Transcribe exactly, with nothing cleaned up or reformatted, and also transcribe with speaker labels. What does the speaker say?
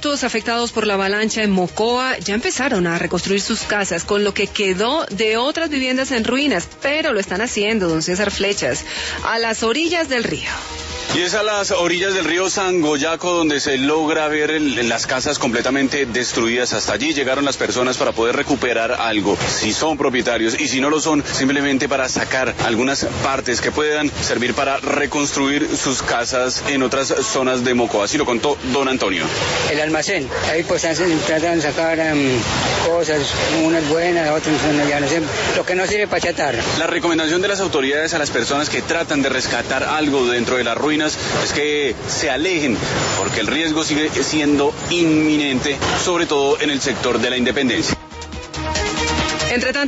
Speaker 1: Los afectados por la avalancha en Mocoa ya empezaron a reconstruir sus casas con lo que quedó de otras viviendas en ruinas, pero lo están haciendo, don César Flechas, a las orillas del río.
Speaker 2: Y es a las orillas del río Sangoyaco donde se logra ver el, las casas completamente destruidas. Hasta allí llegaron las personas para poder recuperar algo, si son propietarios, y si no lo son, simplemente para sacar algunas partes que puedan servir para reconstruir sus casas en otras zonas de Mocoa. Así lo contó don Antonio.
Speaker 3: El almacén, ahí pues están tratando de sacar um, cosas, unas buenas, otras no, ya no sé, lo que no sirve para chatar.
Speaker 2: La recomendación de las autoridades a las personas que tratan de rescatar algo dentro de las ruinas es que se alejen, porque el riesgo sigue siendo inminente, sobre todo en el sector de la Independencia.
Speaker 1: Entre tanto,